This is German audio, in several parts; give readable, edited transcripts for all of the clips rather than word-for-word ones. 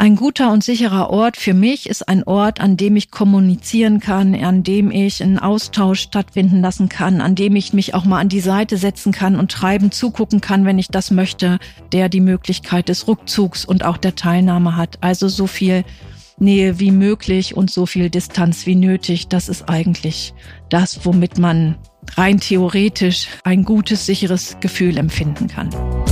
Ein guter und sicherer Ort für mich ist ein Ort, an dem ich kommunizieren kann, an dem ich einen Austausch stattfinden lassen kann, an dem ich mich auch mal an die Seite setzen kann und treibend zugucken kann, wenn ich das möchte, der die Möglichkeit des Rückzugs und auch der Teilnahme hat. Also so viel Nähe wie möglich und so viel Distanz wie nötig. Das ist eigentlich das, womit man rein theoretisch ein gutes, sicheres Gefühl empfinden kann.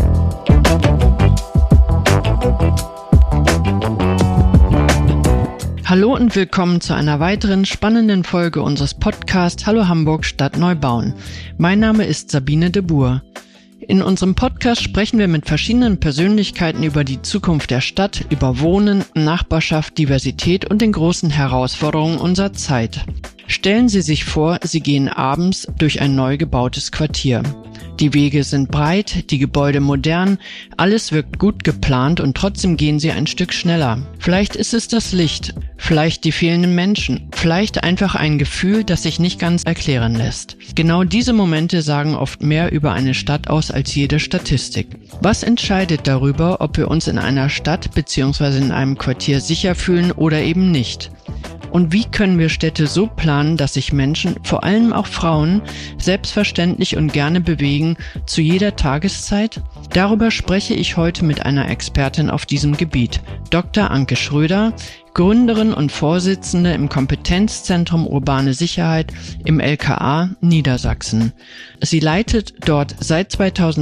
Hallo und willkommen zu einer weiteren spannenden Folge unseres Podcasts Hallo Hamburg Stadt Neubauen. Mein Name ist Sabine de Boer. In unserem Podcast sprechen wir mit verschiedenen Persönlichkeiten über die Zukunft der Stadt, über Wohnen, Nachbarschaft, Diversität und den großen Herausforderungen unserer Zeit. Stellen Sie sich vor, Sie gehen abends durch ein neu gebautes Quartier. Die Wege sind breit, die Gebäude modern, alles wirkt gut geplant und trotzdem gehen Sie ein Stück schneller. Vielleicht ist es das Licht, vielleicht die fehlenden Menschen, vielleicht einfach ein Gefühl, das sich nicht ganz erklären lässt. Genau diese Momente sagen oft mehr über eine Stadt aus als jede Statistik. Was entscheidet darüber, ob wir uns in einer Stadt bzw. in einem Quartier sicher fühlen oder eben nicht? Und wie können wir Städte so planen, dass sich Menschen, vor allem auch Frauen, selbstverständlich und gerne bewegen, zu jeder Tageszeit? Darüber spreche ich heute mit einer Expertin auf diesem Gebiet, Dr. Anke Schröder, Gründerin und Vorsitzende im Kompetenzzentrum Urbane Sicherheit im LKA Niedersachsen. Sie leitet dort seit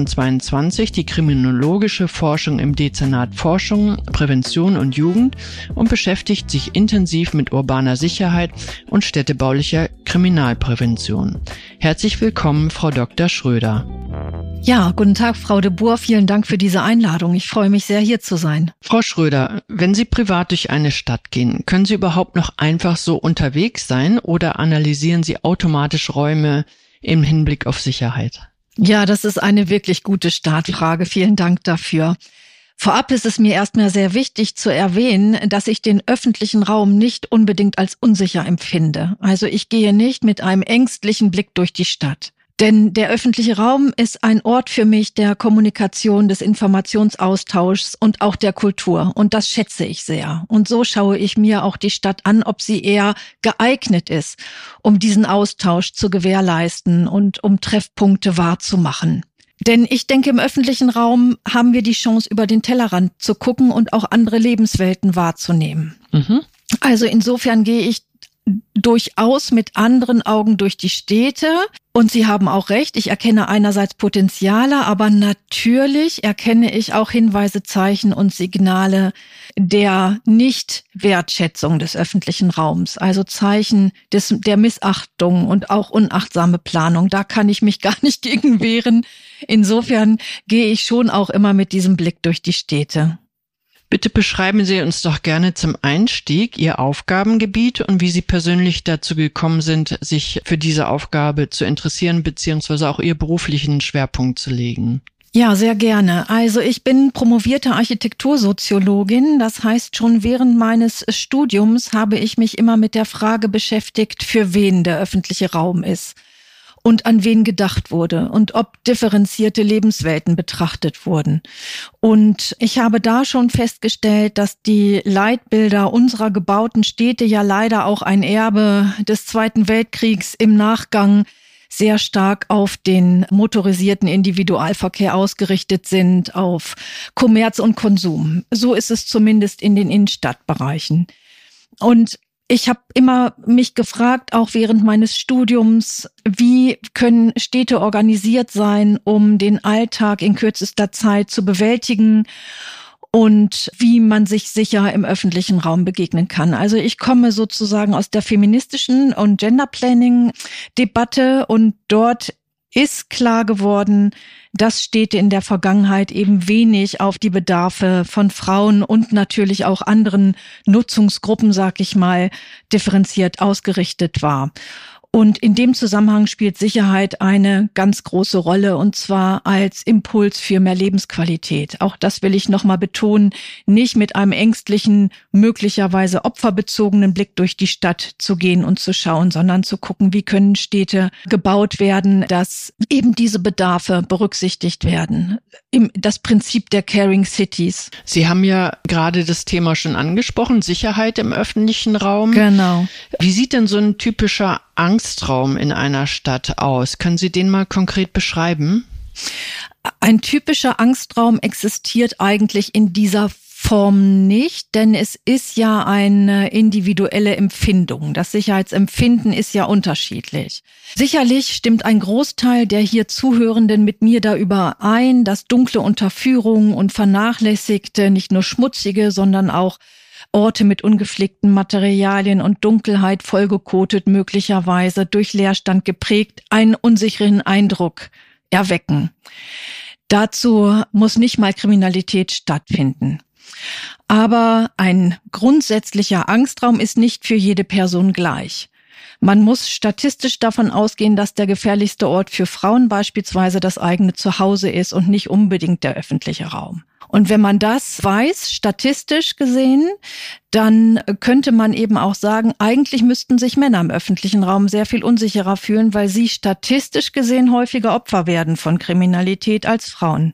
2022 die kriminologische Forschung im Dezernat Forschung, Prävention und Jugend und beschäftigt sich intensiv mit urbaner Sicherheit und städtebaulicher Kriminalprävention. Herzlich willkommen, Frau Dr. Schröder. Ja, guten Tag, Frau de Boer. Vielen Dank für diese Einladung. Ich freue mich sehr, hier zu sein. Frau Schröder, wenn Sie privat durch eine Stadt gehen, können Sie überhaupt noch einfach so unterwegs sein oder analysieren Sie automatisch Räume im Hinblick auf Sicherheit? Ja, das ist eine wirklich gute Startfrage. Vielen Dank dafür. Vorab ist es mir erstmal sehr wichtig zu erwähnen, dass ich den öffentlichen Raum nicht unbedingt als unsicher empfinde. Also ich gehe nicht mit einem ängstlichen Blick durch die Stadt. Denn der öffentliche Raum ist ein Ort für mich der Kommunikation, des Informationsaustauschs und auch der Kultur. Und das schätze ich sehr. Und so schaue ich mir auch die Stadt an, ob sie eher geeignet ist, um diesen Austausch zu gewährleisten und um Treffpunkte wahrzumachen. Denn ich denke, im öffentlichen Raum haben wir die Chance, über den Tellerrand zu gucken und auch andere Lebenswelten wahrzunehmen. Also insofern gehe ich durchaus mit anderen Augen durch die Städte. Und Sie haben auch recht, ich erkenne einerseits Potenziale, aber natürlich erkenne ich auch Hinweise, Zeichen und Signale der Nicht-Wertschätzung des öffentlichen Raums. Also Zeichen der Missachtung und auch unachtsame Planung. Da kann ich mich gar nicht gegen wehren. Insofern gehe ich schon auch immer mit diesem Blick durch die Städte. Bitte beschreiben Sie uns doch gerne zum Einstieg Ihr Aufgabengebiet und wie Sie persönlich dazu gekommen sind, sich für diese Aufgabe zu interessieren bzw. auch Ihr beruflichen Schwerpunkt zu legen. Ja, sehr gerne. Also ich bin promovierte Architektursoziologin. Das heißt, schon während meines Studiums habe ich mich immer mit der Frage beschäftigt, für wen der öffentliche Raum ist und an wen gedacht wurde und ob differenzierte Lebenswelten betrachtet wurden. Und ich habe da schon festgestellt, dass die Leitbilder unserer gebauten Städte ja leider auch ein Erbe des Zweiten Weltkriegs im Nachgang sehr stark auf den motorisierten Individualverkehr ausgerichtet sind, auf Kommerz und Konsum. So ist es zumindest in den Innenstadtbereichen. Und ich habe immer mich gefragt, auch während meines Studiums, wie können Städte organisiert sein, um den Alltag in kürzester Zeit zu bewältigen und wie man sich sicher im öffentlichen Raum begegnen kann. Also ich komme sozusagen aus der feministischen und Gender-Planning-Debatte und dort ist klar geworden, dass Städte in der Vergangenheit eben wenig auf die Bedarfe von Frauen und natürlich auch anderen Nutzungsgruppen, sag ich mal, differenziert ausgerichtet war. Und in dem Zusammenhang spielt Sicherheit eine ganz große Rolle, und zwar als Impuls für mehr Lebensqualität. Auch das will ich nochmal betonen, nicht mit einem ängstlichen, möglicherweise opferbezogenen Blick durch die Stadt zu gehen und zu schauen, sondern zu gucken, wie können Städte gebaut werden, dass eben diese Bedarfe berücksichtigt werden. das Prinzip der Caring Cities. Sie haben ja gerade das Thema schon angesprochen, Sicherheit im öffentlichen Raum. Genau. Wie sieht denn so ein typischer Angstraum in einer Stadt aus? Können Sie den mal konkret beschreiben? Ein typischer Angstraum existiert eigentlich in dieser Form nicht, denn es ist ja eine individuelle Empfindung. Das Sicherheitsempfinden ist ja unterschiedlich. Sicherlich stimmt ein Großteil der hier Zuhörenden mit mir da überein, dass dunkle Unterführungen und vernachlässigte, nicht nur schmutzige, sondern auch Orte mit ungepflegten Materialien und Dunkelheit vollgekotet, möglicherweise durch Leerstand geprägt, einen unsicheren Eindruck erwecken. Dazu muss nicht mal Kriminalität stattfinden. Aber ein grundsätzlicher Angstraum ist nicht für jede Person gleich. Man muss statistisch davon ausgehen, dass der gefährlichste Ort für Frauen beispielsweise das eigene Zuhause ist und nicht unbedingt der öffentliche Raum. Und wenn man das weiß, statistisch gesehen, dann könnte man eben auch sagen, eigentlich müssten sich Männer im öffentlichen Raum sehr viel unsicherer fühlen, weil sie statistisch gesehen häufiger Opfer werden von Kriminalität als Frauen.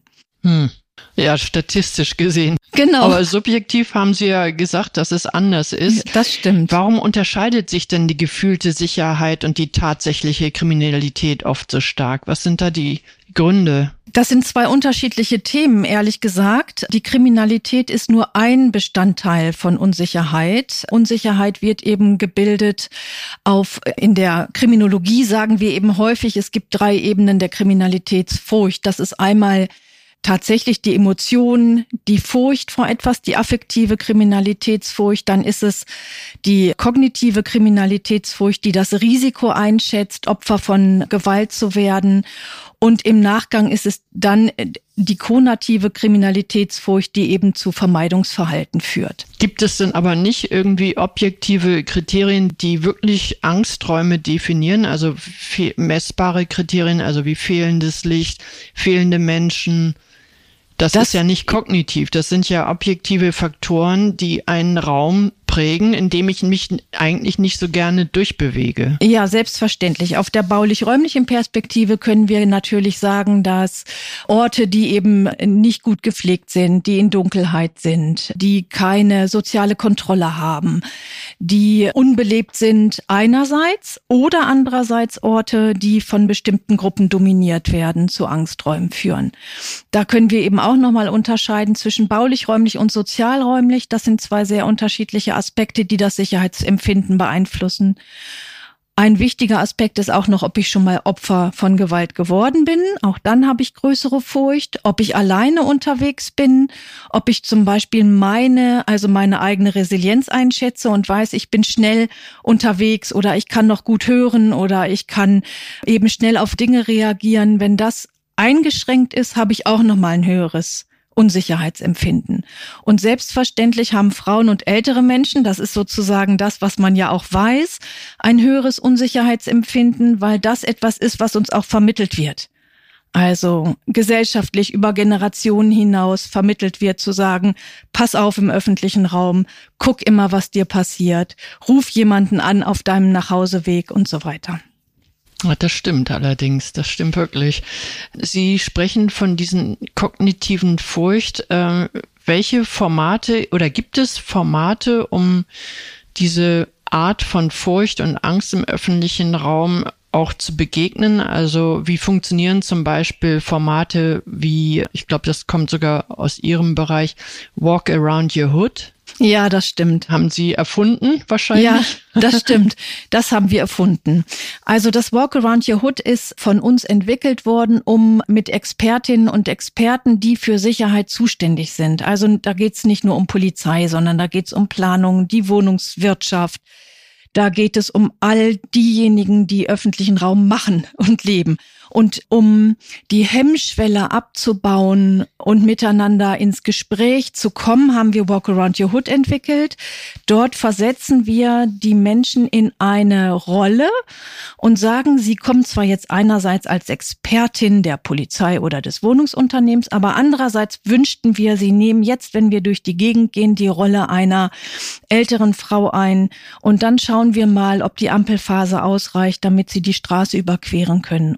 Ja, statistisch gesehen. Genau. Aber subjektiv haben Sie ja gesagt, dass es anders ist. Das stimmt. Warum unterscheidet sich denn die gefühlte Sicherheit und die tatsächliche Kriminalität oft so stark? Was sind da die Gründe? Das sind zwei unterschiedliche Themen, ehrlich gesagt. Die Kriminalität ist nur ein Bestandteil von Unsicherheit. Unsicherheit wird eben gebildet in der Kriminologie sagen wir eben häufig, es gibt 3 Ebenen der Kriminalitätsfurcht. Das ist einmal tatsächlich die Emotion, die Furcht vor etwas, die affektive Kriminalitätsfurcht. Dann ist es die kognitive Kriminalitätsfurcht, die das Risiko einschätzt, Opfer von Gewalt zu werden. Und im Nachgang ist es dann die konative Kriminalitätsfurcht, die eben zu Vermeidungsverhalten führt. Gibt es denn aber nicht irgendwie objektive Kriterien, die wirklich Angsträume definieren? Also messbare Kriterien, also wie fehlendes Licht, fehlende Menschen? Das ist ja nicht kognitiv, das sind ja objektive Faktoren, die einen Raum prägen, in dem ich mich eigentlich nicht so gerne durchbewege. Ja, selbstverständlich. Auf der baulich-räumlichen Perspektive können wir natürlich sagen, dass Orte, die eben nicht gut gepflegt sind, die in Dunkelheit sind, die keine soziale Kontrolle haben, die unbelebt sind einerseits oder andererseits Orte, die von bestimmten Gruppen dominiert werden, zu Angsträumen führen. Da können wir eben auch nochmal unterscheiden zwischen baulich-räumlich und sozialräumlich. Das sind 2 sehr unterschiedliche Aspekte, die das Sicherheitsempfinden beeinflussen. Ein wichtiger Aspekt ist auch noch, ob ich schon mal Opfer von Gewalt geworden bin. Auch dann habe ich größere Furcht. Ob ich alleine unterwegs bin, ob ich zum Beispiel meine eigene Resilienz einschätze und weiß, ich bin schnell unterwegs oder ich kann noch gut hören oder ich kann eben schnell auf Dinge reagieren. Wenn das eingeschränkt ist, habe ich auch noch mal ein höheres Unsicherheitsempfinden. Und selbstverständlich haben Frauen und ältere Menschen, das ist sozusagen das, was man ja auch weiß, ein höheres Unsicherheitsempfinden, weil das etwas ist, was uns auch vermittelt wird. Also gesellschaftlich über Generationen hinaus vermittelt wird zu sagen, pass auf im öffentlichen Raum, guck immer, was dir passiert, ruf jemanden an auf deinem Nachhauseweg und so weiter. Das stimmt allerdings, das stimmt wirklich. Sie sprechen von diesen kognitiven Furcht. Welche Formate oder gibt es Formate, um diese Art von Furcht und Angst im öffentlichen Raum auch zu begegnen? Also wie funktionieren zum Beispiel Formate wie, ich glaube, das kommt sogar aus Ihrem Bereich, Walk Around Your Hood? Ja, das stimmt. Haben Sie erfunden wahrscheinlich? Ja, das stimmt. Das haben wir erfunden. Also das Walk Around Your Hood ist von uns entwickelt worden, um mit Expertinnen und Experten, die für Sicherheit zuständig sind. Also da geht es nicht nur um Polizei, sondern da geht es um Planung, die Wohnungswirtschaft. Da geht es um all diejenigen, die öffentlichen Raum machen und leben. Und um die Hemmschwelle abzubauen und miteinander ins Gespräch zu kommen, haben wir Walk Around Your Hood entwickelt. Dort versetzen wir die Menschen in eine Rolle und sagen, sie kommen zwar jetzt einerseits als Expertin der Polizei oder des Wohnungsunternehmens, aber andererseits wünschten wir, sie nehmen jetzt, wenn wir durch die Gegend gehen, die Rolle einer älteren Frau ein. Und dann schauen wir mal, ob die Ampelphase ausreicht, damit sie die Straße überqueren können. Oder sie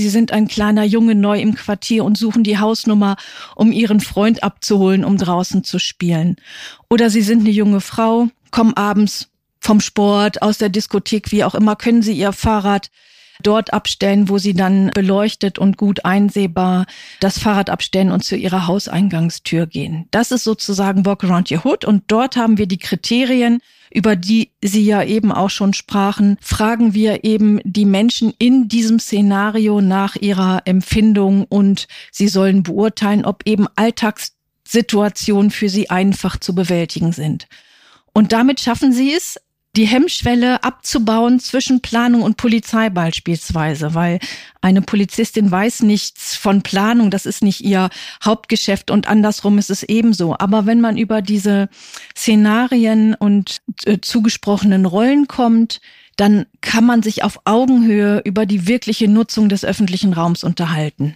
Sie sind ein kleiner Junge neu im Quartier und suchen die Hausnummer, um Ihren Freund abzuholen, um draußen zu spielen. Oder Sie sind eine junge Frau, kommen abends vom Sport, aus der Diskothek, wie auch immer, können Sie Ihr Fahrrad dort abstellen, wo Sie dann beleuchtet und gut einsehbar das Fahrrad abstellen und zu Ihrer Hauseingangstür gehen. Das ist sozusagen Walk Around Your Hood und dort haben wir die Kriterien, über die Sie ja eben auch schon sprachen, fragen wir eben die Menschen in diesem Szenario nach ihrer Empfindung und sie sollen beurteilen, ob eben Alltagssituationen für sie einfach zu bewältigen sind. Und damit schaffen Sie es, die Hemmschwelle abzubauen zwischen Planung und Polizei beispielsweise, weil eine Polizistin weiß nichts von Planung, das ist nicht ihr Hauptgeschäft und andersrum ist es ebenso. Aber wenn man über diese Szenarien und zugesprochenen Rollen kommt, dann kann man sich auf Augenhöhe über die wirkliche Nutzung des öffentlichen Raums unterhalten.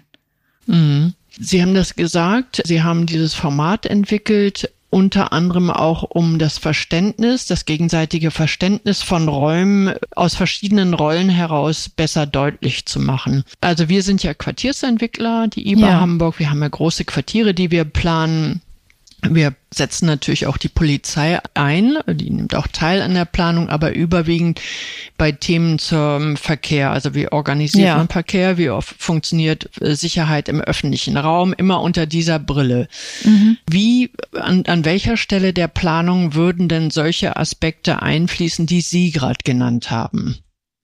Mhm. Sie haben das gesagt, Sie haben dieses Format entwickelt, unter anderem auch um das Verständnis, das gegenseitige Verständnis von Räumen aus verschiedenen Rollen heraus besser deutlich zu machen. Also wir sind ja Quartiersentwickler, die IBA Hamburg. Wir haben ja große Quartiere, die wir planen. Wir setzen natürlich auch die Polizei ein, die nimmt auch teil an der Planung, aber überwiegend bei Themen zum Verkehr. Also wie organisiert man Verkehr, wie oft funktioniert Sicherheit im öffentlichen Raum, immer unter dieser Brille. Mhm. Wie, an welcher Stelle der Planung würden denn solche Aspekte einfließen, die Sie gerade genannt haben?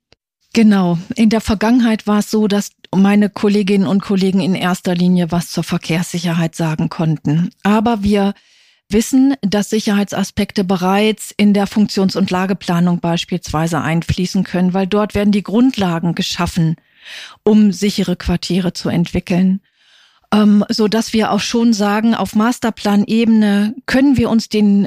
Genau. In der Vergangenheit war es so, dass meine Kolleginnen und Kollegen in erster Linie was zur Verkehrssicherheit sagen konnten. Aber wir wissen, dass Sicherheitsaspekte bereits in der Funktions- und Lageplanung beispielsweise einfließen können, weil dort werden die Grundlagen geschaffen, um sichere Quartiere zu entwickeln. So dass wir auch schon sagen, auf Masterplan-Ebene können wir uns den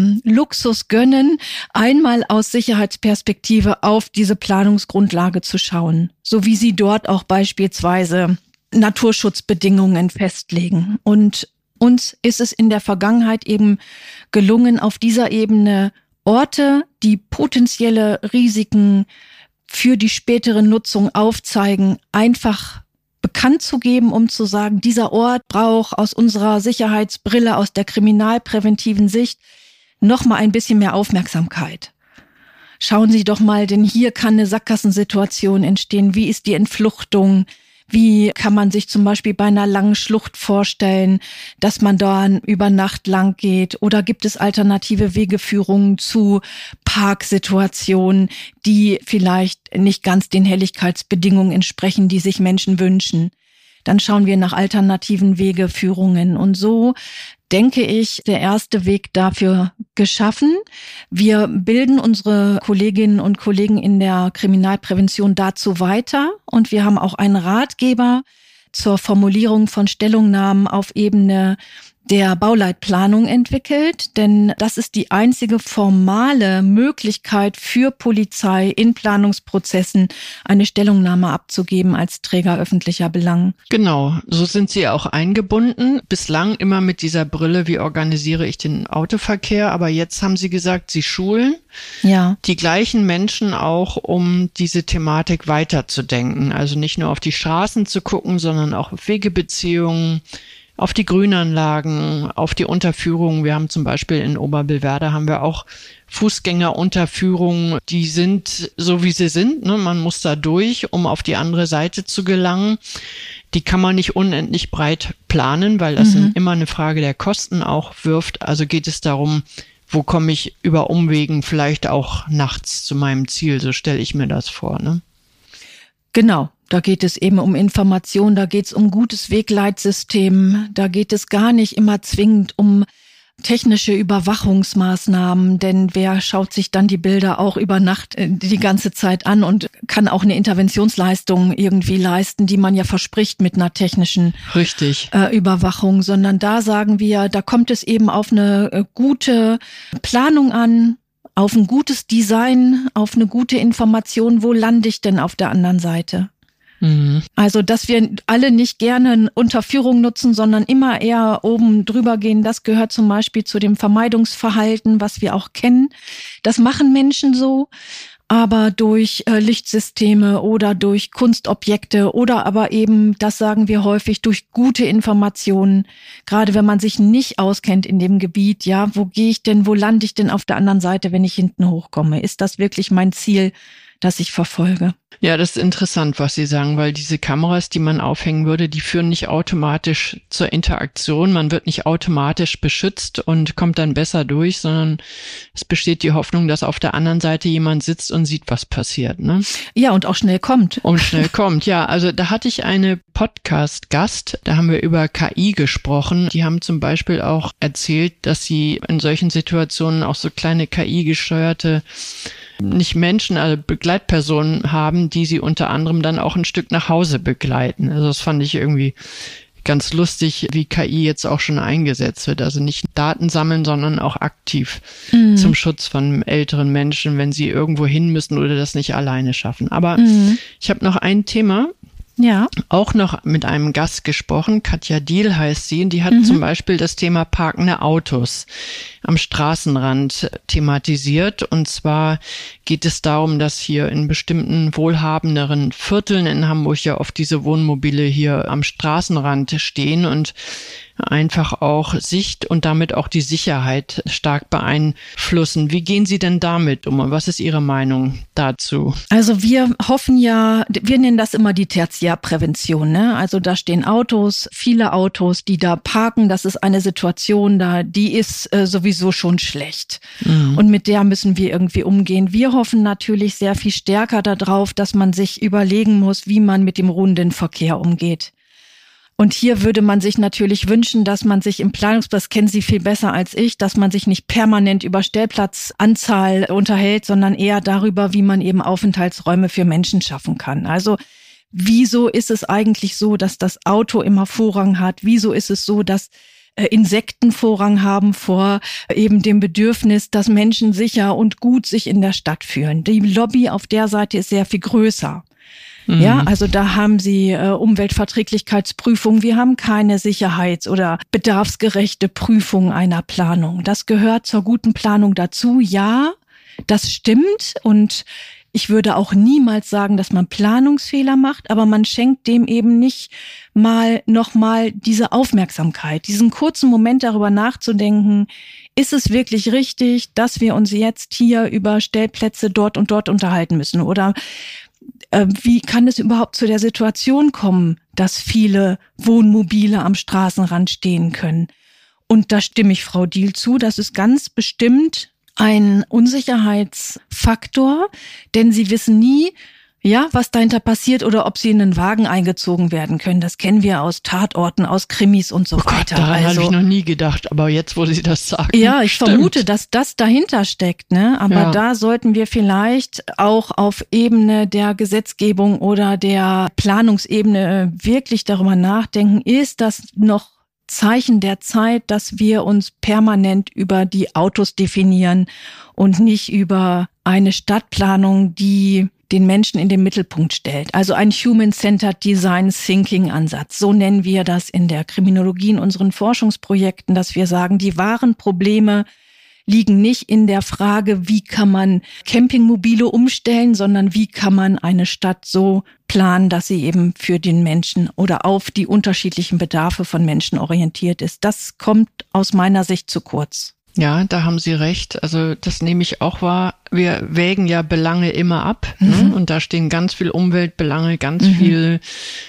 Luxus gönnen, einmal aus Sicherheitsperspektive auf diese Planungsgrundlage zu schauen, so wie sie dort auch beispielsweise Naturschutzbedingungen festlegen. Und uns ist es in der Vergangenheit eben gelungen, auf dieser Ebene Orte, die potenzielle Risiken für die spätere Nutzung aufzeigen, einfach bekannt zu geben, um zu sagen, dieser Ort braucht aus unserer Sicherheitsbrille, aus der kriminalpräventiven Sicht noch mal ein bisschen mehr Aufmerksamkeit. Schauen Sie doch mal, denn hier kann eine Sackgassensituation entstehen. Wie ist die Entfluchtung? Wie kann man sich zum Beispiel bei einer langen Schlucht vorstellen, dass man da über Nacht lang geht? Oder gibt es alternative Wegeführungen zu Parksituationen, die vielleicht nicht ganz den Helligkeitsbedingungen entsprechen, die sich Menschen wünschen? Dann schauen wir nach alternativen Wegeführungen. Und so denke ich, der erste Weg dafür geschaffen. Wir bilden unsere Kolleginnen und Kollegen in der Kriminalprävention dazu weiter und wir haben auch einen Ratgeber zur Formulierung von Stellungnahmen auf Ebene der Bauleitplanung entwickelt, denn das ist die einzige formale Möglichkeit für Polizei in Planungsprozessen eine Stellungnahme abzugeben als Träger öffentlicher Belange. Genau, so sind Sie auch eingebunden. Bislang immer mit dieser Brille, wie organisiere ich den Autoverkehr, aber jetzt haben Sie gesagt, Sie schulen die gleichen Menschen auch, um diese Thematik weiterzudenken. Also nicht nur auf die Straßen zu gucken, sondern auch auf Wegebeziehungen, auf die Grünanlagen, auf die Unterführungen. Wir haben zum Beispiel in Oberbillwerder haben wir auch Fußgängerunterführungen, die sind so wie sie sind. Ne? Man muss da durch, um auf die andere Seite zu gelangen. Die kann man nicht unendlich breit planen, weil das immer eine Frage der Kosten auch wirft. Also geht es darum, wo komme ich über Umwegen vielleicht auch nachts zu meinem Ziel? So stelle ich mir das vor. Ne? Genau. Da geht es eben um Information, da geht es um gutes Wegleitsystem, da geht es gar nicht immer zwingend um technische Überwachungsmaßnahmen, denn wer schaut sich dann die Bilder auch über Nacht die ganze Zeit an und kann auch eine Interventionsleistung irgendwie leisten, die man ja verspricht mit einer technischen Überwachung, sondern da sagen wir, da kommt es eben auf eine gute Planung an, auf ein gutes Design, auf eine gute Information, wo lande ich denn auf der anderen Seite? Also, dass wir alle nicht gerne Unterführung nutzen, sondern immer eher oben drüber gehen, das gehört zum Beispiel zu dem Vermeidungsverhalten, was wir auch kennen. Das machen Menschen so. aber durch Lichtsysteme oder durch Kunstobjekte oder aber eben, das sagen wir häufig, durch gute Informationen. Gerade wenn man sich nicht auskennt in dem Gebiet, ja, wo gehe ich denn, wo lande ich denn auf der anderen Seite, wenn ich hinten hochkomme? Ist das wirklich mein Ziel, das ich verfolge? Ja, das ist interessant, was Sie sagen, weil diese Kameras, die man aufhängen würde, die führen nicht automatisch zur Interaktion. Man wird nicht automatisch beschützt und kommt dann besser durch, sondern es besteht die Hoffnung, dass auf der anderen Seite jemand sitzt und sieht, was passiert, ne? Ja, und auch schnell kommt. Und schnell kommt, ja. Also da hatte ich eine Podcast-Gast, da haben wir über KI gesprochen. Die haben zum Beispiel auch erzählt, dass sie in solchen Situationen auch so kleine KI-gesteuerte nicht Menschen, also Begleitpersonen haben, die sie unter anderem dann auch ein Stück nach Hause begleiten. Also das fand ich irgendwie ganz lustig, wie KI jetzt auch schon eingesetzt wird. Also nicht Daten sammeln, sondern auch aktiv zum Schutz von älteren Menschen, wenn sie irgendwo hin müssen oder das nicht alleine schaffen. Aber ich habe noch ein Thema. Ja. Auch noch mit einem Gast gesprochen, Katja Diehl heißt sie, und die hat zum Beispiel das Thema parkende Autos am Straßenrand thematisiert. Und zwar geht es darum, dass hier in bestimmten wohlhabenderen Vierteln in Hamburg ja oft diese Wohnmobile hier am Straßenrand stehen und einfach auch Sicht und damit auch die Sicherheit stark beeinflussen. Wie gehen Sie denn damit um und was ist Ihre Meinung dazu? Also wir hoffen ja, wir nennen das immer die Tertiärprävention, ne? Also da stehen Autos, viele Autos, die da parken. Das ist eine Situation, die ist sowieso schon schlecht. Und mit der müssen wir irgendwie umgehen. Wir hoffen natürlich sehr viel stärker darauf, dass man sich überlegen muss, wie man mit dem ruhenden Verkehr umgeht. Und hier würde man sich natürlich wünschen, dass man sich im Planungsplatz, kennen Sie viel besser als ich, dass man sich nicht permanent über Stellplatzanzahl unterhält, sondern eher darüber, wie man eben Aufenthaltsräume für Menschen schaffen kann. Also wieso ist es eigentlich so, dass das Auto immer Vorrang hat? Wieso ist es so, dass Insekten Vorrang haben vor eben dem Bedürfnis, dass Menschen sicher und gut sich in der Stadt fühlen? Die Lobby auf der Seite ist sehr viel größer. Ja, also da haben Sie Umweltverträglichkeitsprüfungen. Wir haben keine sicherheits- oder bedarfsgerechte Prüfung einer Planung. Das gehört zur guten Planung dazu. Ja, das stimmt. Und ich würde auch niemals sagen, dass man Planungsfehler macht, aber man schenkt dem eben nicht nochmal diese Aufmerksamkeit, diesen kurzen Moment darüber nachzudenken, ist es wirklich richtig, dass wir uns jetzt hier über Stellplätze dort und dort unterhalten müssen? Oder wie kann es überhaupt zu der Situation kommen, dass viele Wohnmobile am Straßenrand stehen können? Und da stimme ich Frau Diehl zu, das ist ganz bestimmt ein Unsicherheitsfaktor, denn Sie wissen nie, ja, was dahinter passiert oder ob Sie in einen Wagen eingezogen werden können. Das kennen wir aus Tatorten, aus Krimis und so weiter. Daran habe ich noch nie gedacht, aber jetzt, wo Sie das sagen. Ja, ich vermute, dass das dahinter steckt, ne? Aber da sollten wir vielleicht auch auf Ebene der Gesetzgebung oder der Planungsebene wirklich darüber nachdenken, ist das noch Zeichen der Zeit, dass wir uns permanent über die Autos definieren und nicht über eine Stadtplanung, die den Menschen in den Mittelpunkt stellt. Also ein Human-Centered Design Thinking Ansatz. So nennen wir das in der Kriminologie in unseren Forschungsprojekten, dass wir sagen, die wahren Probleme liegen nicht in der Frage, wie kann man Campingmobile umstellen, sondern wie kann man eine Stadt so planen, dass sie eben für den Menschen oder auf die unterschiedlichen Bedarfe von Menschen orientiert ist. Das kommt aus meiner Sicht zu kurz. Ja, da haben Sie recht. Also das nehme ich auch wahr. Wir wägen ja Belange immer ab, ne? Und da stehen ganz viel Umweltbelange, ganz viel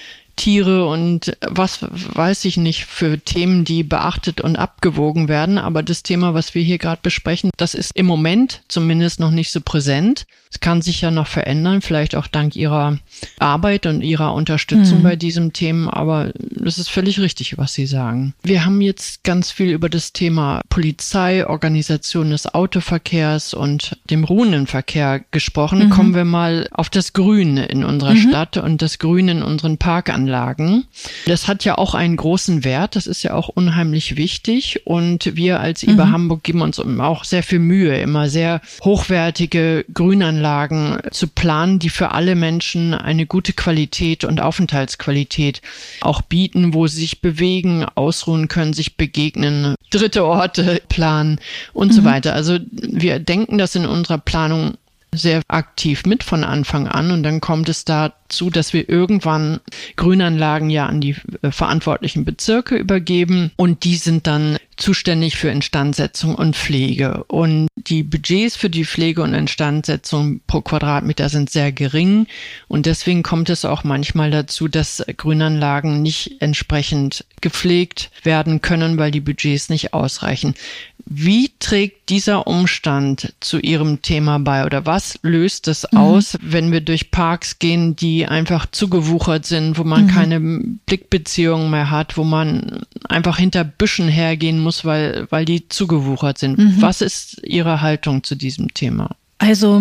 Tiere und was weiß ich nicht für Themen, die beachtet und abgewogen werden. Aber das Thema, was wir hier gerade besprechen, das ist im Moment zumindest noch nicht so präsent. Es kann sich ja noch verändern, vielleicht auch dank Ihrer Arbeit und Ihrer Unterstützung bei diesem Thema. Aber das ist völlig richtig, was Sie sagen. Wir haben jetzt ganz viel über das Thema Polizei, Organisation des Autoverkehrs und dem ruhenden Verkehr gesprochen. Kommen wir mal auf das Grün in unserer Stadt und das Grün in unseren Parkanlagen. Das hat ja auch einen großen Wert. Das ist ja auch unheimlich wichtig. Und wir als IBA Hamburg geben uns auch sehr viel Mühe, immer sehr hochwertige Grünanlagen zu planen, die für alle Menschen eine gute Qualität und Aufenthaltsqualität auch bieten, wo sie sich bewegen, ausruhen können, sich begegnen, dritte Orte planen und so weiter. Also wir denken das in unserer Planung sehr aktiv mit von Anfang an und dann kommt es dazu, dass wir irgendwann Grünanlagen ja an die verantwortlichen Bezirke übergeben und die sind dann zuständig für Instandsetzung und Pflege. Und die Budgets für die Pflege und Instandsetzung pro Quadratmeter sind sehr gering und deswegen kommt es auch manchmal dazu, dass Grünanlagen nicht entsprechend gepflegt werden können, weil die Budgets nicht ausreichen. Wie trägt dieser Umstand zu Ihrem Thema bei oder was löst es aus, wenn wir durch Parks gehen, die einfach zugewuchert sind, wo man keine Blickbeziehungen mehr hat, wo man einfach hinter Büschen hergehen muss, weil die zugewuchert sind? Was ist Ihre Haltung zu diesem Thema? Also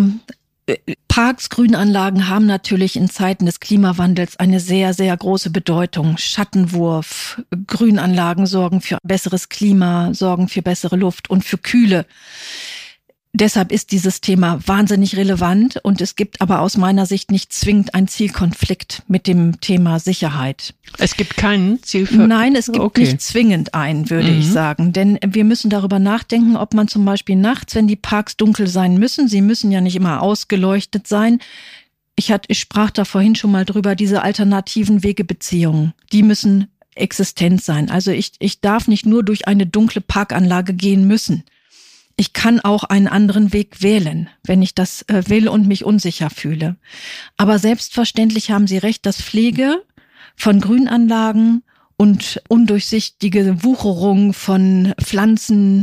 Parks, Grünanlagen haben natürlich in Zeiten des Klimawandels eine sehr, sehr große Bedeutung. Schattenwurf, Grünanlagen sorgen für besseres Klima, sorgen für bessere Luft und für Kühle. Deshalb ist dieses Thema wahnsinnig relevant und es gibt aber aus meiner Sicht nicht zwingend einen Zielkonflikt mit dem Thema Sicherheit. Es gibt keinen Zielkonflikt? Nein, es gibt nicht zwingend einen, würde ich sagen. Denn wir müssen darüber nachdenken, ob man zum Beispiel nachts, wenn die Parks dunkel sein müssen, sie müssen ja nicht immer ausgeleuchtet sein. Ich sprach da vorhin schon mal drüber, diese alternativen Wegebeziehungen, die müssen existent sein. Also ich darf nicht nur durch eine dunkle Parkanlage gehen müssen. Ich kann auch einen anderen Weg wählen, wenn ich das will und mich unsicher fühle. Aber selbstverständlich haben Sie recht, dass Pflege von Grünanlagen und undurchsichtige Wucherung von Pflanzen,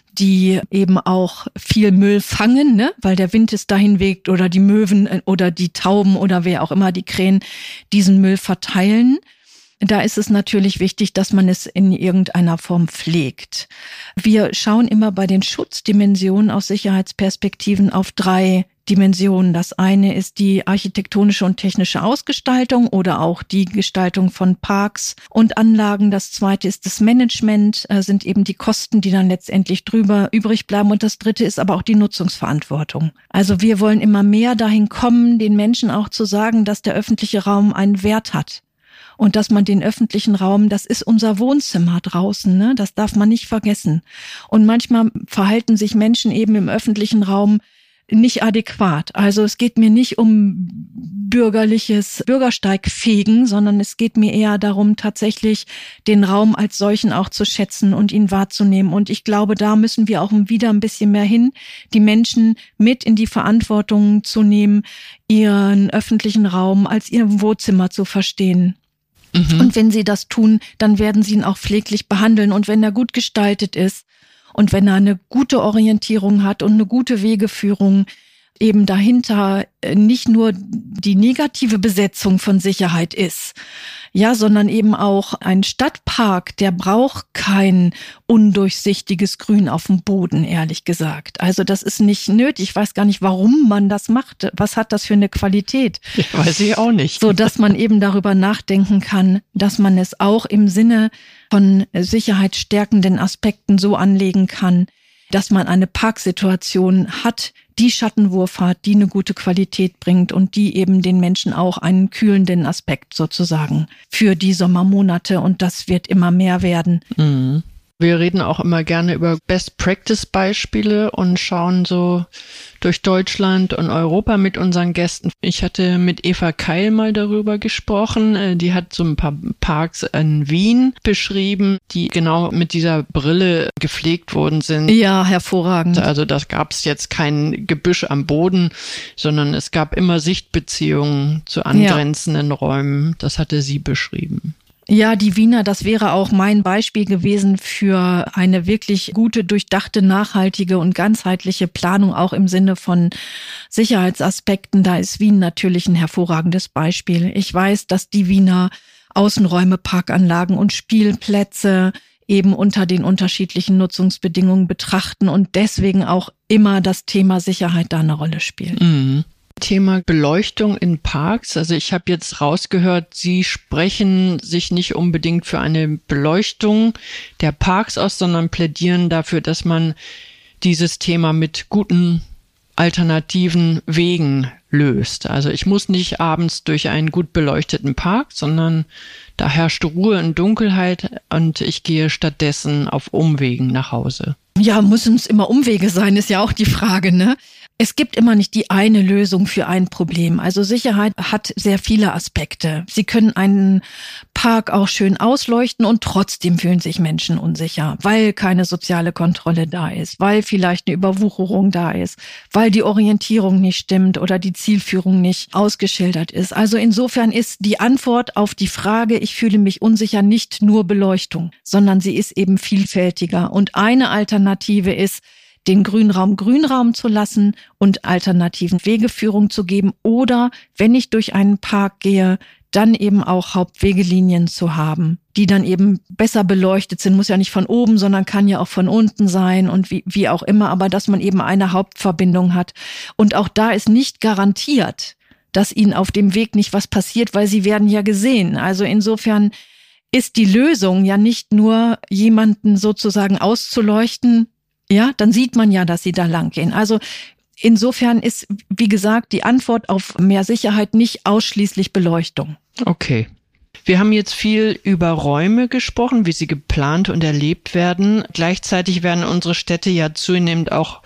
die eben auch viel Müll fangen, ne, weil der Wind es dahin weht oder die Möwen oder die Tauben oder wer auch immer, die Krähen, diesen Müll verteilen. Da ist es natürlich wichtig, dass man es in irgendeiner Form pflegt. Wir schauen immer bei den Schutzdimensionen aus Sicherheitsperspektiven auf 3 Dimensionen. Das eine ist die architektonische und technische Ausgestaltung oder auch die Gestaltung von Parks und Anlagen. Das zweite ist das Management, sind eben die Kosten, die dann letztendlich drüber übrig bleiben. Und das dritte ist aber auch die Nutzungsverantwortung. Also wir wollen immer mehr dahin kommen, den Menschen auch zu sagen, dass der öffentliche Raum einen Wert hat. Und dass man den öffentlichen Raum, das ist unser Wohnzimmer draußen, ne? Das darf man nicht vergessen. Und manchmal verhalten sich Menschen eben im öffentlichen Raum nicht adäquat. Also es geht mir nicht um bürgerliches Bürgersteigfegen, sondern es geht mir eher darum, tatsächlich den Raum als solchen auch zu schätzen und ihn wahrzunehmen. Und ich glaube, da müssen wir auch wieder ein bisschen mehr hin, die Menschen mit in die Verantwortung zu nehmen, ihren öffentlichen Raum als ihr Wohnzimmer zu verstehen. Und wenn sie das tun, dann werden sie ihn auch pfleglich behandeln. Und wenn er gut gestaltet ist und wenn er eine gute Orientierung hat und eine gute Wegeführung, eben dahinter nicht nur die negative Besetzung von Sicherheit ist, ja, sondern eben auch ein Stadtpark, der braucht kein undurchsichtiges Grün auf dem Boden, ehrlich gesagt. Also das ist nicht nötig. Ich weiß gar nicht, warum man das macht. Was hat das für eine Qualität? Ich weiß ich auch nicht. So, dass man eben darüber nachdenken kann, dass man es auch im Sinne von sicherheitsstärkenden Aspekten so anlegen kann, dass man eine Parksituation hat, die Schattenwurf hat, die eine gute Qualität bringt und die eben den Menschen auch einen kühlenden Aspekt sozusagen für die Sommermonate, und das wird immer mehr werden. Mhm. Wir reden auch immer gerne über Best-Practice-Beispiele und schauen so durch Deutschland und Europa mit unseren Gästen. Ich hatte mit Eva Keil mal darüber gesprochen. Die hat so ein paar Parks in Wien beschrieben, die genau mit dieser Brille gepflegt worden sind. Ja, hervorragend. Also da gab es jetzt kein Gebüsch am Boden, sondern es gab immer Sichtbeziehungen zu angrenzenden Räumen. Das hatte sie beschrieben. Ja, die Wiener, das wäre auch mein Beispiel gewesen für eine wirklich gute, durchdachte, nachhaltige und ganzheitliche Planung, auch im Sinne von Sicherheitsaspekten. Da ist Wien natürlich ein hervorragendes Beispiel. Ich weiß, dass die Wiener Außenräume, Parkanlagen und Spielplätze eben unter den unterschiedlichen Nutzungsbedingungen betrachten und deswegen auch immer das Thema Sicherheit da eine Rolle spielt. Mhm. Thema Beleuchtung in Parks. Also ich habe jetzt rausgehört, Sie sprechen sich nicht unbedingt für eine Beleuchtung der Parks aus, sondern plädieren dafür, dass man dieses Thema mit guten alternativen Wegen löst. Also ich muss nicht abends durch einen gut beleuchteten Park, sondern da herrscht Ruhe und Dunkelheit und ich gehe stattdessen auf Umwegen nach Hause. Ja, müssen es immer Umwege sein, ist ja auch die Frage, ne? Es gibt immer nicht die eine Lösung für ein Problem. Also Sicherheit hat sehr viele Aspekte. Sie können einen Park auch schön ausleuchten und trotzdem fühlen sich Menschen unsicher, weil keine soziale Kontrolle da ist, weil vielleicht eine Überwucherung da ist, weil die Orientierung nicht stimmt oder die Zielführung nicht ausgeschildert ist. Also insofern ist die Antwort auf die Frage, ich fühle mich unsicher, nicht nur Beleuchtung, sondern sie ist eben vielfältiger. Und eine Alternative ist, den Grünraum zu lassen und alternativen Wegeführung zu geben oder, wenn ich durch einen Park gehe, dann eben auch Hauptwegelinien zu haben, die dann eben besser beleuchtet sind, muss ja nicht von oben, sondern kann ja auch von unten sein und wie auch immer, aber dass man eben eine Hauptverbindung hat. Und auch da ist nicht garantiert, dass ihnen auf dem Weg nicht was passiert, weil sie werden ja gesehen. Also insofern ist die Lösung ja nicht nur, jemanden sozusagen auszuleuchten. Ja, dann sieht man ja, dass sie da lang gehen. Also insofern ist, wie gesagt, die Antwort auf mehr Sicherheit nicht ausschließlich Beleuchtung. Okay. Wir haben jetzt viel über Räume gesprochen, wie sie geplant und erlebt werden. Gleichzeitig werden unsere Städte ja zunehmend auch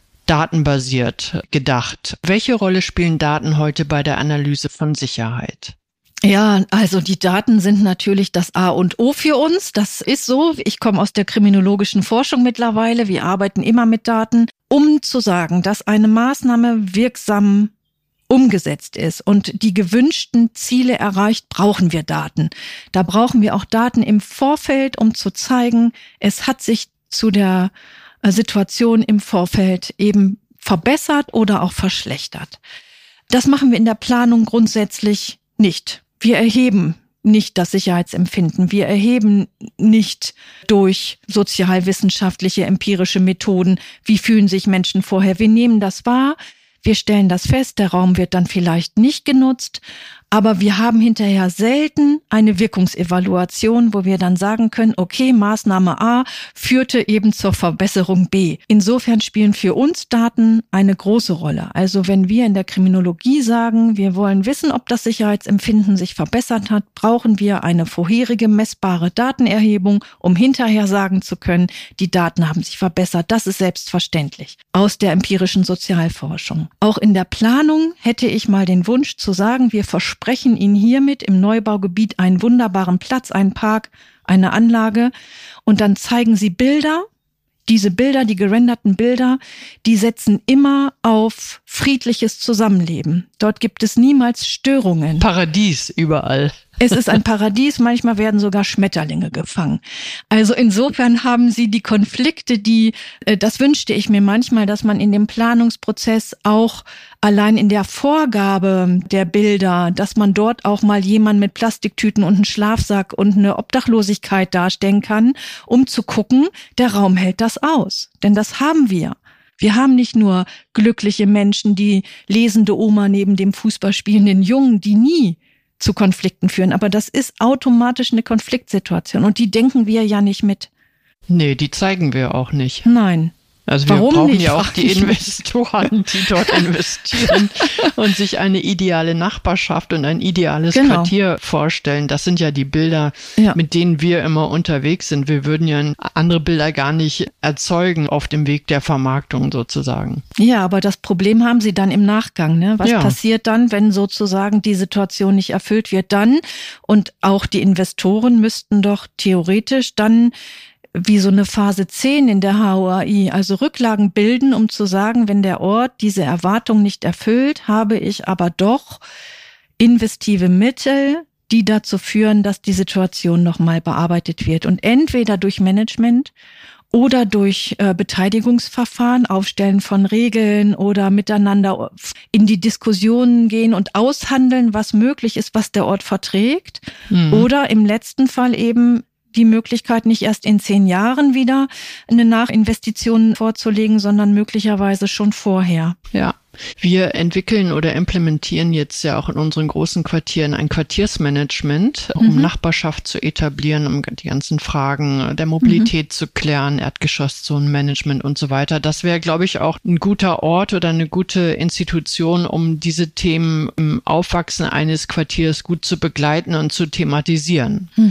datenbasiert gedacht. Welche Rolle spielen Daten heute bei der Analyse von Sicherheit? Ja, also die Daten sind natürlich das A und O für uns. Das ist so. Ich komme aus der kriminologischen Forschung mittlerweile. Wir arbeiten immer mit Daten, um zu sagen, dass eine Maßnahme wirksam umgesetzt ist und die gewünschten Ziele erreicht, brauchen wir Daten. Da brauchen wir auch Daten im Vorfeld, um zu zeigen, es hat sich zu der Situation im Vorfeld eben verbessert oder auch verschlechtert. Das machen wir in der Planung grundsätzlich nicht. Wir erheben nicht das Sicherheitsempfinden. Wir erheben nicht durch sozialwissenschaftliche, empirische Methoden, wie fühlen sich Menschen vorher. Wir nehmen das wahr, wir stellen das fest, der Raum wird dann vielleicht nicht genutzt, aber wir haben hinterher selten eine Wirkungsevaluation, wo wir dann sagen können, okay, Maßnahme A führte eben zur Verbesserung B. Insofern spielen für uns Daten eine große Rolle. Also wenn wir in der Kriminologie sagen, wir wollen wissen, ob das Sicherheitsempfinden sich verbessert hat, brauchen wir eine vorherige messbare Datenerhebung, um hinterher sagen zu können, die Daten haben sich verbessert. Das ist selbstverständlich aus der empirischen Sozialforschung. Auch in der Planung hätte ich mal den Wunsch zu sagen, wir versprechen Ihnen hiermit im Neubaugebiet einen wunderbaren Platz, einen Park, eine Anlage und dann zeigen Sie Bilder. Diese Bilder, die gerenderten Bilder, die setzen immer auf friedliches Zusammenleben. Dort gibt es niemals Störungen. Paradies überall. Es ist ein Paradies, manchmal werden sogar Schmetterlinge gefangen. Also insofern haben Sie die Konflikte, das wünschte ich mir manchmal, dass man in dem Planungsprozess auch allein in der Vorgabe der Bilder, dass man dort auch mal jemanden mit Plastiktüten und einen Schlafsack und eine Obdachlosigkeit darstellen kann, um zu gucken, der Raum hält das aus. Denn das haben wir. Wir haben nicht nur glückliche Menschen, die lesende Oma neben dem Fußball spielenden Jungen, die nie zu Konflikten führen. Aber das ist automatisch eine Konfliktsituation und die denken wir ja nicht mit. Nee, die zeigen wir auch nicht. Nein. Also wir brauchen ja auch die Investoren, die dort investieren und sich eine ideale Nachbarschaft und ein ideales Quartier vorstellen. Das sind ja die Bilder, mit denen wir immer unterwegs sind. Wir würden ja andere Bilder gar nicht erzeugen auf dem Weg der Vermarktung sozusagen. Ja, aber das Problem haben Sie dann im Nachgang, ne? Was passiert dann, wenn sozusagen die Situation nicht erfüllt wird dann? Und auch die Investoren müssten doch theoretisch dann wie so eine Phase 10 in der HOAI, also Rücklagen bilden, um zu sagen, wenn der Ort diese Erwartung nicht erfüllt, habe ich aber doch investive Mittel, die dazu führen, dass die Situation nochmal bearbeitet wird. Und entweder durch Management oder durch Beteiligungsverfahren, Aufstellen von Regeln oder miteinander in die Diskussionen gehen und aushandeln, was möglich ist, was der Ort verträgt. Oder im letzten Fall eben die Möglichkeit, nicht erst in 10 Jahren wieder eine Nachinvestition vorzulegen, sondern möglicherweise schon vorher. Ja. Wir entwickeln oder implementieren jetzt ja auch in unseren großen Quartieren ein Quartiersmanagement, um Nachbarschaft zu etablieren, um die ganzen Fragen der Mobilität zu klären, Erdgeschosszonenmanagement und so weiter. Das wäre, glaube ich, auch ein guter Ort oder eine gute Institution, um diese Themen im Aufwachsen eines Quartiers gut zu begleiten und zu thematisieren.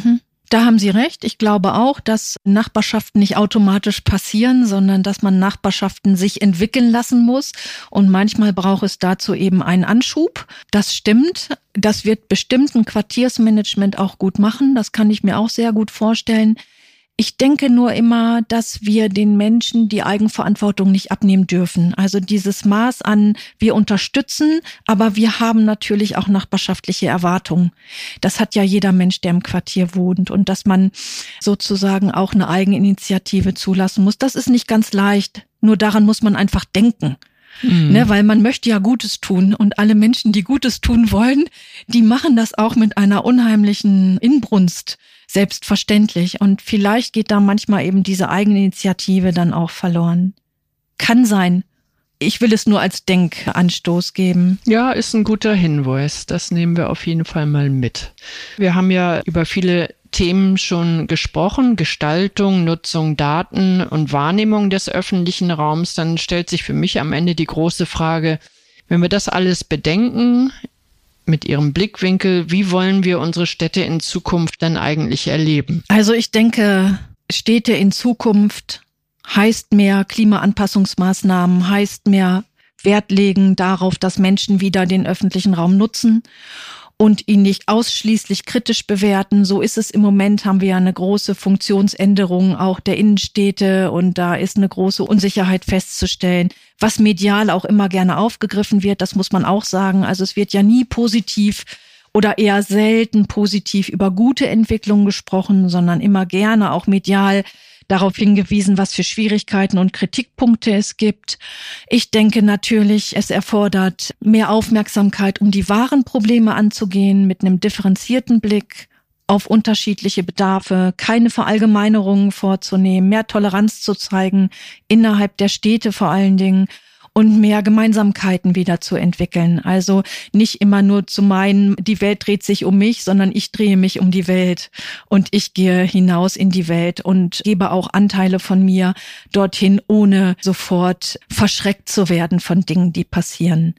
Da haben Sie recht. Ich glaube auch, dass Nachbarschaften nicht automatisch passieren, sondern dass man Nachbarschaften sich entwickeln lassen muss. Und manchmal braucht es dazu eben einen Anschub. Das stimmt. Das wird bestimmt ein Quartiersmanagement auch gut machen. Das kann ich mir auch sehr gut vorstellen. Ich denke nur immer, dass wir den Menschen die Eigenverantwortung nicht abnehmen dürfen. Also dieses Maß an, wir unterstützen, aber wir haben natürlich auch nachbarschaftliche Erwartungen. Das hat ja jeder Mensch, der im Quartier wohnt. Und dass man sozusagen auch eine Eigeninitiative zulassen muss, das ist nicht ganz leicht. Nur daran muss man einfach denken. Ne, weil man möchte ja Gutes tun und alle Menschen, die Gutes tun wollen, die machen das auch mit einer unheimlichen Inbrunst, selbstverständlich. Und vielleicht geht da manchmal eben diese Eigeninitiative dann auch verloren. Kann sein. Ich will es nur als Denkanstoß geben. Ja, ist ein guter Hinweis. Das nehmen wir auf jeden Fall mal mit. Wir haben ja über viele Themen schon gesprochen, Gestaltung, Nutzung, Daten und Wahrnehmung des öffentlichen Raums. Dann stellt sich für mich am Ende die große Frage, wenn wir das alles bedenken, mit Ihrem Blickwinkel, wie wollen wir unsere Städte in Zukunft denn eigentlich erleben? Also ich denke, Städte in Zukunft heißt mehr Klimaanpassungsmaßnahmen, heißt mehr Wert legen darauf, dass Menschen wieder den öffentlichen Raum nutzen und ihn nicht ausschließlich kritisch bewerten. So ist es im Moment, haben wir ja eine große Funktionsänderung auch der Innenstädte und da ist eine große Unsicherheit festzustellen, was medial auch immer gerne aufgegriffen wird, das muss man auch sagen. Also es wird ja nie positiv oder eher selten positiv über gute Entwicklungen gesprochen, sondern immer gerne auch medial darauf hingewiesen, was für Schwierigkeiten und Kritikpunkte es gibt. Ich denke natürlich, es erfordert mehr Aufmerksamkeit, um die wahren Probleme anzugehen, mit einem differenzierten Blick auf unterschiedliche Bedarfe, keine Verallgemeinerungen vorzunehmen, mehr Toleranz zu zeigen, innerhalb der Städte vor allen Dingen. Und mehr Gemeinsamkeiten wieder zu entwickeln. Also nicht immer nur zu meinen, die Welt dreht sich um mich, sondern ich drehe mich um die Welt und ich gehe hinaus in die Welt und gebe auch Anteile von mir dorthin, ohne sofort verschreckt zu werden von Dingen, die passieren.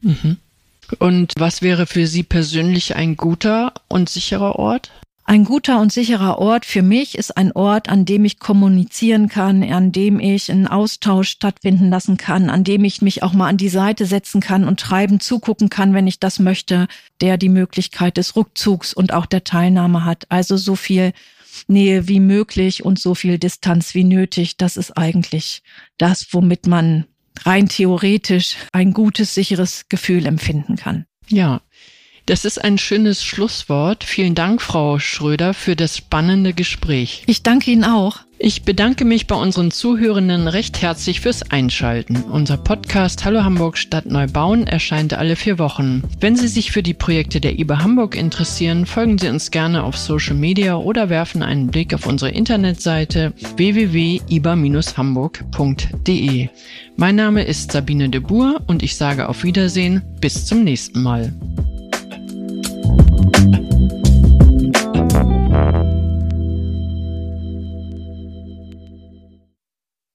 Und was wäre für Sie persönlich ein guter und sicherer Ort? Ein guter und sicherer Ort für mich ist ein Ort, an dem ich kommunizieren kann, an dem ich einen Austausch stattfinden lassen kann, an dem ich mich auch mal an die Seite setzen kann und treibend zugucken kann, wenn ich das möchte, der die Möglichkeit des Rückzugs und auch der Teilnahme hat. Also so viel Nähe wie möglich und so viel Distanz wie nötig. Das ist eigentlich das, womit man rein theoretisch ein gutes, sicheres Gefühl empfinden kann. Ja. Das ist ein schönes Schlusswort. Vielen Dank, Frau Schröder, für das spannende Gespräch. Ich danke Ihnen auch. Ich bedanke mich bei unseren Zuhörenden recht herzlich fürs Einschalten. Unser Podcast Hallo Hamburg Stadt Neubauen erscheint alle 4 Wochen. Wenn Sie sich für die Projekte der IBA Hamburg interessieren, folgen Sie uns gerne auf Social Media oder werfen einen Blick auf unsere Internetseite www.iba-hamburg.de. Mein Name ist Sabine de Boer und ich sage auf Wiedersehen. Bis zum nächsten Mal.